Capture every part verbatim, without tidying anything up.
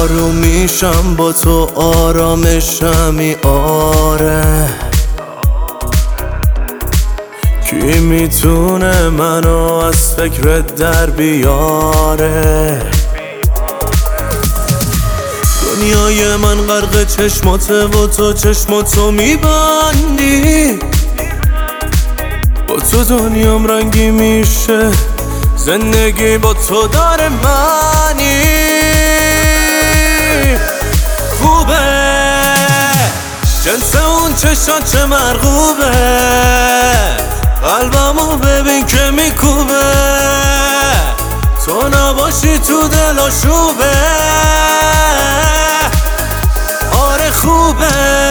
آروم میشم با تو، آرامشمی آره. کی میتونه منو از فکرت در بیاره؟ دنیای من غرق چشماته و تو چشماتو میبندی. با تو دنیام رنگی میشه، زندگی با تو داره معنی. خوبه جنس اون چشات چه مرغوبه، قلبمو ببین که میکوبه. تو نباشی تو دل آشوبه. آره خوبه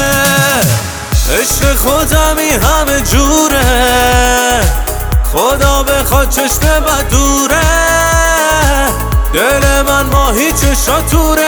عشق خودمی همه جوره، خدا بخواد چشم بد دوره. دل من ماهی چشاتوره.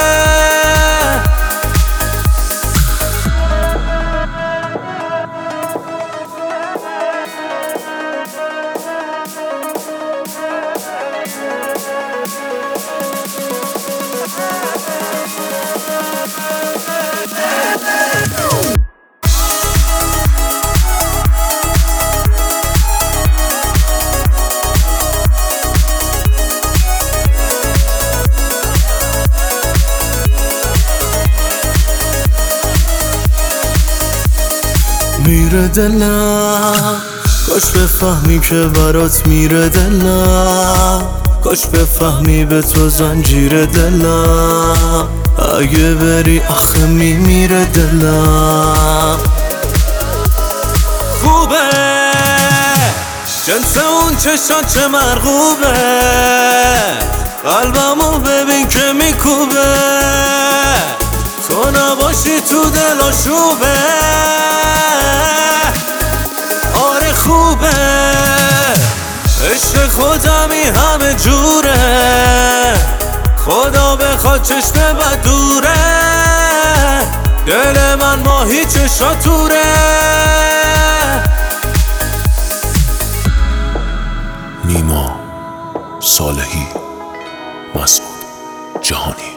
میره دلم کاش بفهمی که برات میره دلم، کاش بفهمی به تو زنجیر دلم. اگه بری آخه میمیره دلم. خوبه جنس اون چشات چه مرغوبه، قلبمو ببین که میکوبه. تو نباشی تو دل آشوبه. آره خوبه عشق خودمی همه جوره، خدا بخواد چشم بد دوره. دل من ماهی چشاتوره. نیما صالحی، مسعود جهانی.